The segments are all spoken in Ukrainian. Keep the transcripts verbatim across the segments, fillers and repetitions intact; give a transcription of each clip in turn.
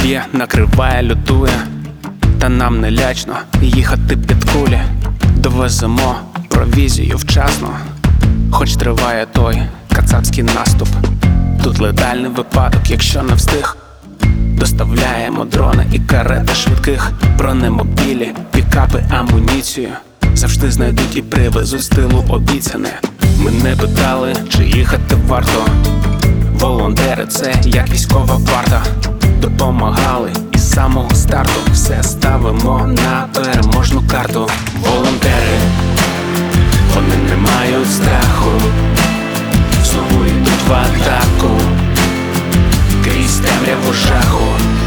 б'є, накриває, лютує, та нам не лячно їхати під кулі. Довеземо провізію вчасно, хоч триває той кацапський наступ. Тут летальний випадок, якщо не встиг. Доставляємо дрони і карети швидких, бронемобілі, пікапи, амуніцію завжди знайдуть і привезуть з тилу обіцяне. Ми не питали, чи їхати варто. Волонтери — це як військова варта. Допомагали із самого старту, все ставимо на переможну карту. Волонтери, вони не мають страху, знову йдуть в атаку крізь темряву жаху.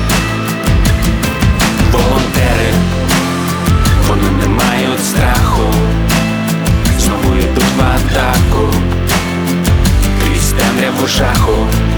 Волонтери, вони не мають страху, знову йдуть в атаку крізь темряву жаху.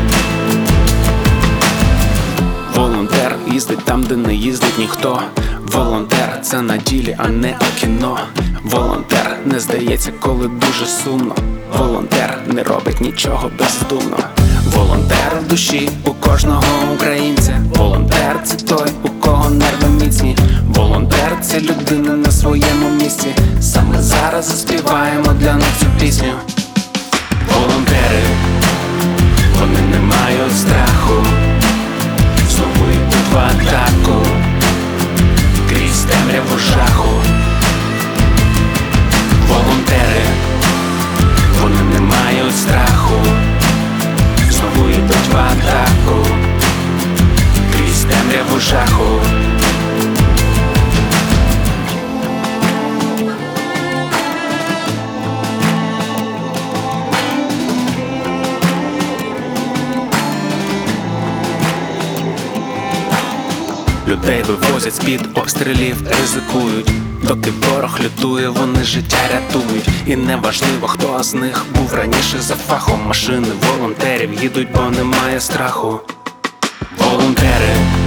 Волонтер їздить там, де не їздить ніхто. Волонтер — це на ділі, а не у кіно. Волонтер не здається, коли дуже сумно. Волонтер не робить нічого бездумно. Волонтер в душі у кожного українця. Волонтер — це той, у кого нерви міцні. Волонтер — це людина на своєму місці. Саме зараз заспіваємо для них цю пісню. Волонтери, вони не мають страху, знову йдуть в атаку крізь темряву жаху. Волонтери, вони не мають страху, знову йдуть в атаку крізь темряву жаху. Людей вивозять з-під обстрілів, ризикують. Доки ворог лютує, вони життя рятують. І неважливо, хто з них був раніше за фахом. Машини волонтерів їдуть, бо немає страху. Волонтери,